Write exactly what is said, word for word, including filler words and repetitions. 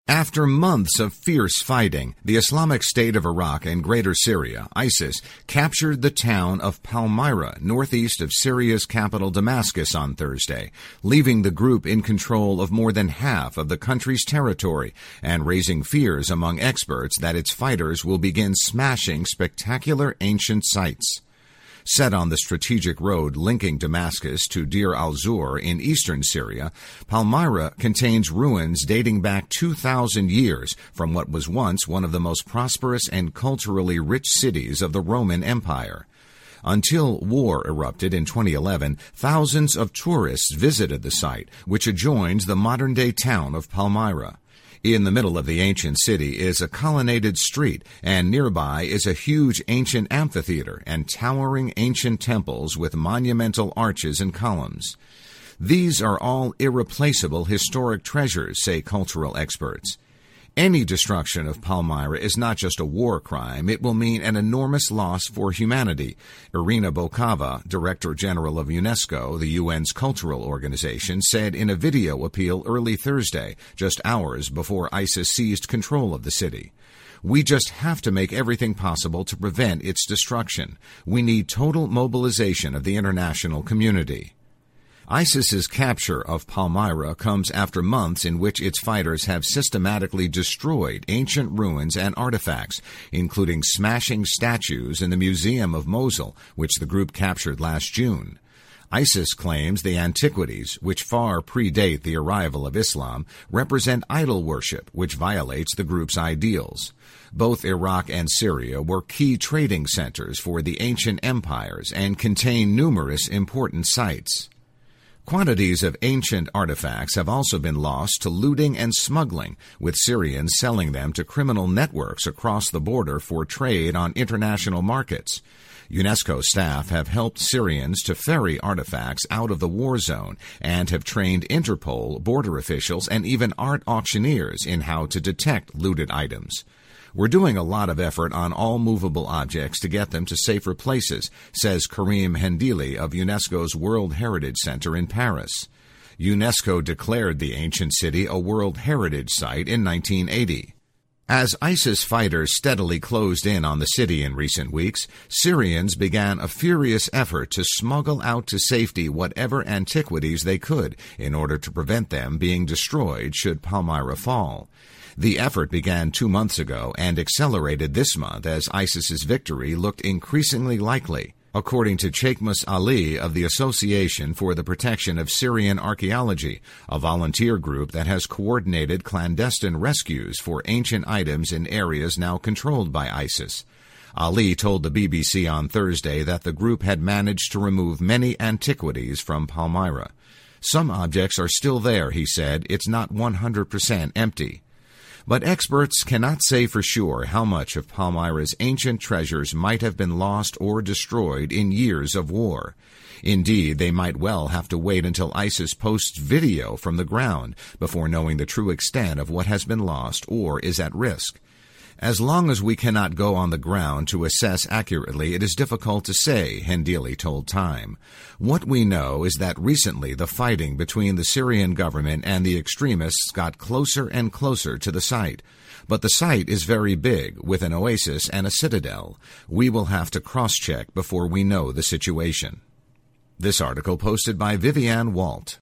After months of fierce fighting, the Islamic State of Iraq and Greater Syria, ISIS, captured the town of Palmyra, northeast of Syria's capital Damascus on Thursday, leaving the group in control of more than half of the country's territory and raising fears among experts that its fighters will begin smashing spectacular ancient sites. Set on the strategic road linking Damascus to Deir al-Zur in eastern Syria, Palmyra contains ruins dating back two thousand years from what was once one of the most prosperous and culturally rich cities of the Roman Empire. Until war erupted in twenty eleven, thousands of tourists visited the site, which adjoins the modern-day town of Palmyra. In the middle of the ancient city is a colonnaded street, and nearby is a huge ancient amphitheater and towering ancient temples with monumental arches and columns. These are all irreplaceable historic treasures, say cultural experts. Any destruction of Palmyra is not just a war crime, it will mean an enormous loss for humanity. Irina Bokova, Director General of UNESCO, the U N's cultural organization, said in a video appeal early Thursday, just hours before ISIS seized control of the city. We just have to make everything possible to prevent its destruction. We need total mobilization of the international community. ISIS's capture of Palmyra comes after months in which its fighters have systematically destroyed ancient ruins and artifacts, including smashing statues in the Museum of Mosul, which the group captured last June. ISIS claims the antiquities, which far predate the arrival of Islam, represent idol worship, which violates the group's ideals. Both Iraq and Syria were key trading centers for the ancient empires and contain numerous important sites. Quantities of ancient artifacts have also been lost to looting and smuggling, with Syrians selling them to criminal networks across the border for trade on international markets. UNESCO staff have helped Syrians to ferry artifacts out of the war zone and have trained Interpol, border officials, and even art auctioneers in how to detect looted items. We're doing a lot of effort on all movable objects to get them to safer places, says Karim Hendili of UNESCO's World Heritage Center in Paris. UNESCO declared the ancient city a World Heritage Site in nineteen eighty. As ISIS fighters steadily closed in on the city in recent weeks, Syrians began a furious effort to smuggle out to safety whatever antiquities they could in order to prevent them being destroyed should Palmyra fall. The effort began two months ago and accelerated this month as ISIS's victory looked increasingly likely. According to Chekmus Ali of the Association for the Protection of Syrian Archaeology, a volunteer group that has coordinated clandestine rescues for ancient items in areas now controlled by ISIS. Ali told the B B C on Thursday that the group had managed to remove many antiquities from Palmyra. Some objects are still there, he said. It's not one hundred percent empty. But experts cannot say for sure how much of Palmyra's ancient treasures might have been lost or destroyed in years of war. Indeed, they might well have to wait until ISIS posts video from the ground before knowing the true extent of what has been lost or is at risk. As long as we cannot go on the ground to assess accurately, it is difficult to say, Hendili told Time. What we know is that recently the fighting between the Syrian government and the extremists got closer and closer to the site. But the site is very big, with an oasis and a citadel. We will have to cross-check before we know the situation. This article posted by Vivian Walt.